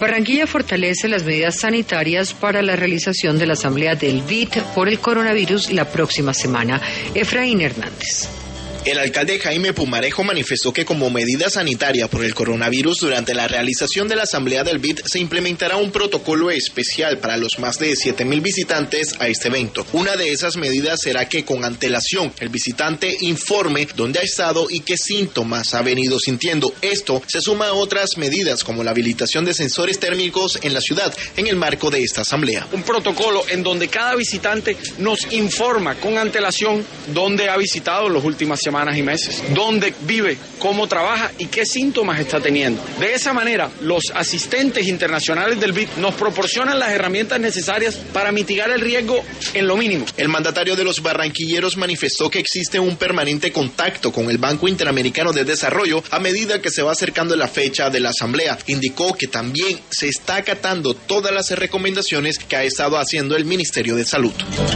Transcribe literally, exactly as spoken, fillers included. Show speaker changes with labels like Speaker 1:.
Speaker 1: Barranquilla fortalece las medidas sanitarias para la realización de la asamblea del B I D por el coronavirus la próxima semana. Efraín Hernández.
Speaker 2: El alcalde Jaime Pumarejo manifestó que como medida sanitaria por el coronavirus durante la realización de la asamblea del B I D se implementará un protocolo especial para los más de siete mil visitantes a este evento. Una de esas medidas será que con antelación el visitante informe dónde ha estado y qué síntomas ha venido sintiendo. Esto se suma a otras medidas como la habilitación de sensores térmicos en la ciudad en el marco de esta asamblea.
Speaker 3: Un protocolo en donde cada visitante nos informa con antelación dónde ha visitado en las últimas semanas. semanas y meses, dónde vive, cómo trabaja y qué síntomas está teniendo. De esa manera, los asistentes internacionales del B I D nos proporcionan las herramientas necesarias para mitigar el riesgo en lo mínimo.
Speaker 2: El mandatario de los barranquilleros manifestó que existe un permanente contacto con el Banco Interamericano de Desarrollo a medida que se va acercando la fecha de la asamblea. Indicó que también se está acatando todas las recomendaciones que ha estado haciendo el Ministerio de Salud.